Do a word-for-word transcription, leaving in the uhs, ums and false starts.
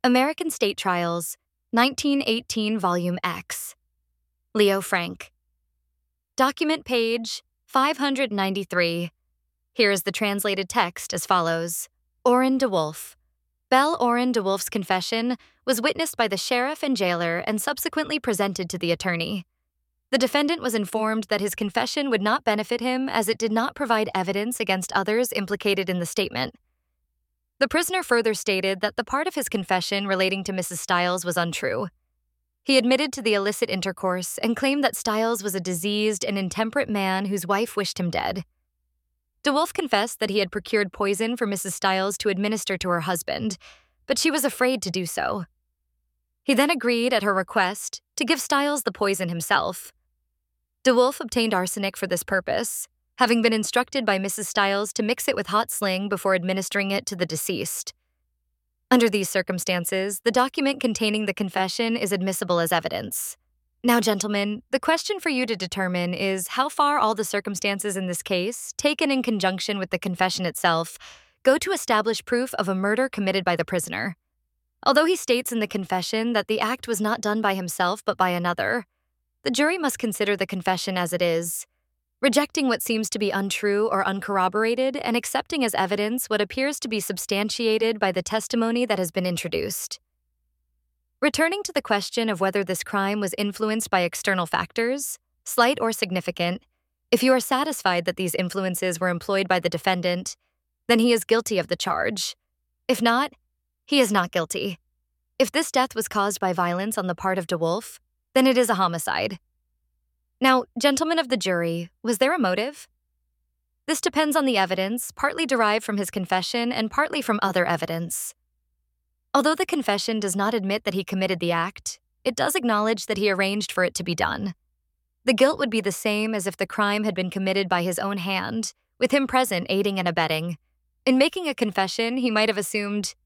American State Trials, nineteen eighteen, Volume X. Leo Frank. Document page five hundred ninety-three. Here is the translated text as follows. Orrin DeWolf. Belle Orrin DeWolf's confession was witnessed by the sheriff and jailer and subsequently presented to the attorney. The defendant was informed that his confession would not benefit him as it did not provide evidence against others implicated in the statement. The prisoner further stated that the part of his confession relating to Missus Stiles was untrue. He admitted to the illicit intercourse and claimed that Stiles was a diseased and intemperate man whose wife wished him dead. DeWolf confessed that he had procured poison for Missus Stiles to administer to her husband, but she was afraid to do so. He then agreed, at her request, to give Stiles the poison himself. DeWolf obtained arsenic for this purpose, having been instructed by Missus Stiles to mix it with hot sling before administering it to the deceased. Under these circumstances, the document containing the confession is admissible as evidence. Now, gentlemen, the question for you to determine is how far all the circumstances in this case, taken in conjunction with the confession itself, go to establish proof of a murder committed by the prisoner. Although he states in the confession that the act was not done by himself but by another, the jury must consider the confession as it is, rejecting what seems to be untrue or uncorroborated and accepting as evidence what appears to be substantiated by the testimony that has been introduced. Returning to the question of whether this crime was influenced by external factors, slight or significant, if you are satisfied that these influences were employed by the defendant, then he is guilty of the charge. If not, he is not guilty. If this death was caused by violence on the part of DeWolf, then it is a homicide. Now, gentlemen of the jury, was there a motive? This depends on the evidence, partly derived from his confession and partly from other evidence. Although the confession does not admit that he committed the act, it does acknowledge that he arranged for it to be done. The guilt would be the same as if the crime had been committed by his own hand, with him present aiding and abetting. In making a confession, he might have assumed,